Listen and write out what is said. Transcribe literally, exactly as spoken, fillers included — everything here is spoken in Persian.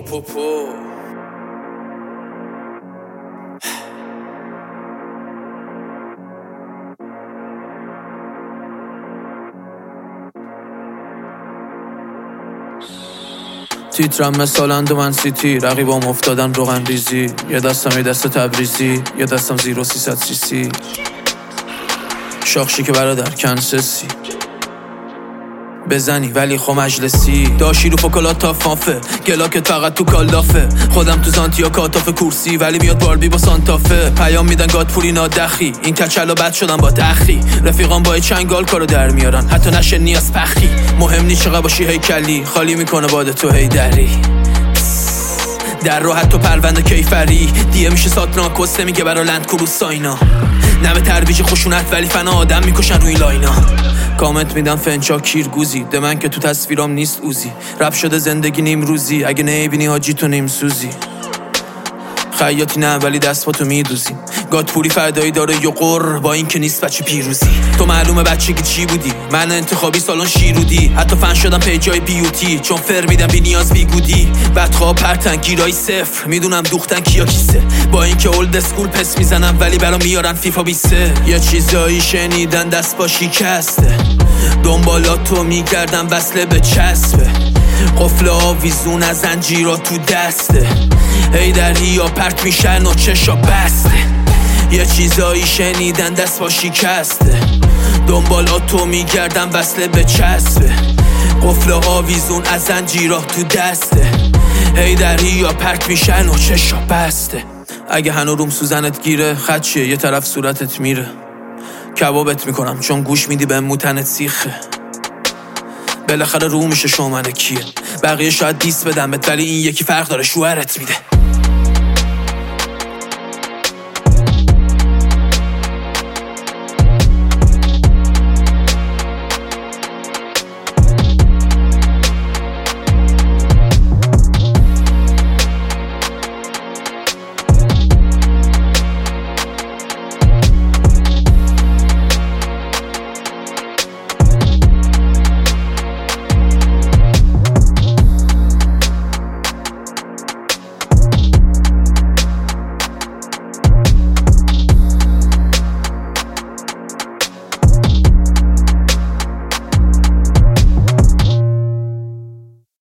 پو پو پو تیترم مثالن دو من سیتی، رقیبام افتادن روغن ریزی. یه دستم یه دست تبریزی، یه دستم زیرو سیصد سی سی. شاخشی که برادر کنسسی بزنی ولی خو مجلسی. داشی رو فکلات تا فانفه، گلاکت فقط تو کالافه. خودم تو زانتیا کاتاف کورسی، ولی میاد باربی با سانتافه. پیام میدن گاد پوری نادخی، این کچلو بد شدن با تخی. رفیقان با چنگال کارو در میارن، حتی نشه نیاز پخی. مهم نی چقدر باشی هیکلی، خالی میکنه باد تو هیدری. در رو حتی پرونده کیفری دیه میشه ساتنا کسته میگه برا لند کروز ساینا. نمه ترویج خشونت ولی فنا آدم میکشن روی لاینا. کامنت میدم فنچا کیرگوزی، ده من که تو تصویرام نیست اوزی. رپ شده زندگی نیم روزی، اگه نمیبینی حاجی تو نیم سوزی. خیاطی نه ولی دست با تو میدوزیم. گاد پوری فردایی داره یه قر با این که نیست بچه پیروزی. تو معلومه بچگی چی بودی، من انتخابی سالن شیرودی. حتی فن شدم پیجای بیوتی، چون فر میدم بی نیاز بیگودی. بدخواه پرتن گیرای صفر، میدونم دوختن کیا کیسه. با این که اولد اسکول پس میزنم ولی برا میارن فیفا بیست. یه چیزایی شنیدن دست با شکسته، دنبالاتو میگردم وصله به چسبه. قفل آویزون از زنجیرا تو دسته، ای دریا پرت میشن و چشا بسته. یه چیزایی شنیدن دست با شکسته، دنبالاتو میگردم وصله به چسبه. قفل آویزون از زنجیرا تو دسته، ای دریا پرت میشن و چشا بسته. اگه هنو روم سوزنت گیره، خط چیه یه طرف صورتت میره. کبابت میکنم چون گوش میدی به موتنت سیخه. بالاخره رو میشه شومنه کیه، بقیه شاید دیس بدمت ولی این یکی فرق داره شوهرت میده.